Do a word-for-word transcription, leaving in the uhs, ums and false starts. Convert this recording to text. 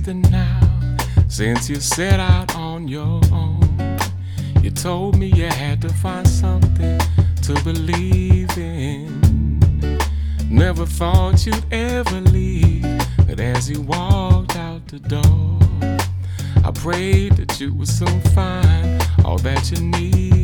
existing now. Since you set out on your own, you told me you had to find something to believe in. Never thought you'd ever leave, but as you walked out the door, I prayed that you would soon find all that you need.